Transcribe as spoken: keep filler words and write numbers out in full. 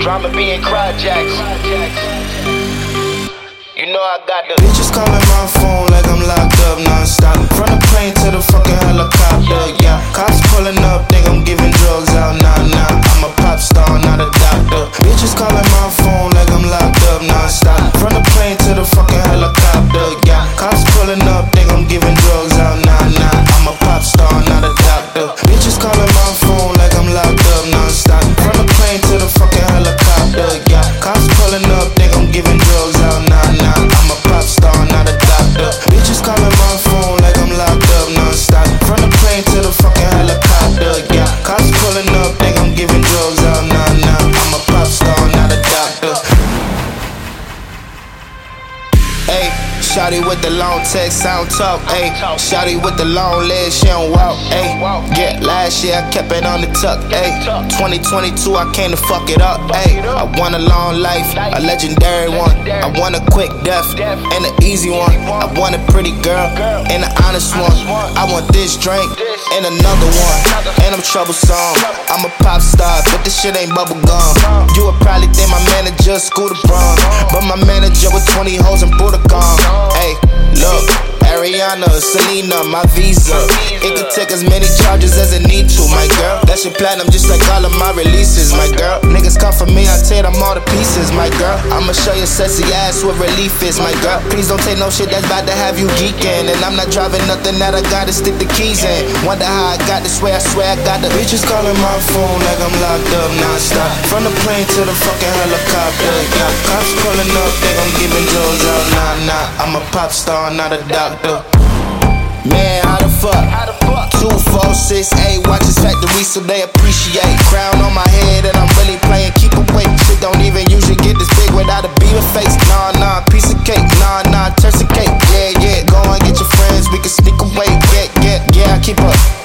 Drama being Cryjacks. You know I got the bitches calling my phone like I'm locked up non-stop. From the plane to the fucking helicopter, yeah. Cops pulling up, think I'm giving drugs out, nah, nah. I'm a pop star, not a doctor. Bitches calling my phone like I'm locked up non-stop. From the plane to the fucking helicopter, yeah. Cops pulling up, think I'm giving drugs out, nah, nah. I'm a pop star, not a doctor. Bitches calling my phone like I'm locked up non-stop. From the plane to the fucking helicopter, yeah. Cops pulling up, think I'm giving drugs out, nah, nah. I'm a pop star, not a doctor. Bitches calling my phone like I'm locked up non-stop. From the plane to the fucking helicopter, yeah. Cops pulling up, think I'm giving drugs out, nah, nah. I'm a pop star, not a doctor. Ayy, shawty with the long text, I don't talk, ayy. Shawty with the long legs, she don't walk, ayy. Yeah, last year I kept it on the tuck, ayy. twenty twenty-two I came to fuck it up, ayy. I want a long life, a legendary one. I want a quick death, and an easy one. I want a pretty girl, and an honest one. I want this drink, and another one. And I'm troublesome, I'm a pop star, but this shit ain't bubble gum. You would probably think my manager Scooter Braun, but my manager with twenty hoes and Buddha gone. Hey, look, Ariana, Selena, my visa. It could take as many charges as it need to, my girl. That shit platinum just like all of my releases, my girl. Niggas come for me, I tear them all to pieces, my girl. I'ma show your sexy ass what relief is, my girl. Please don't take no shit that's about to have you geeking. And I'm not driving nothing that I gotta stick the keys in. Wonder how I got this way, I swear I got the bitches calling my phone like I'm locked up non-stop. From the plane to the fucking helicopter, yeah. Cops pulling up, think I'm giving drugs out, nah, nah. I'm a pop star, not a doctor. Man, how the fuck? Two, four, six, eight, watch this factory so they appreciate. Crown on my head and I'm really playing keep away. Shit don't even usually get this big without a beaver face. Nah, nah, piece of cake, nah, nah, turkey cake. Yeah, yeah, go and get your friends, we can sneak away. Yeah, yeah, yeah, I keep up.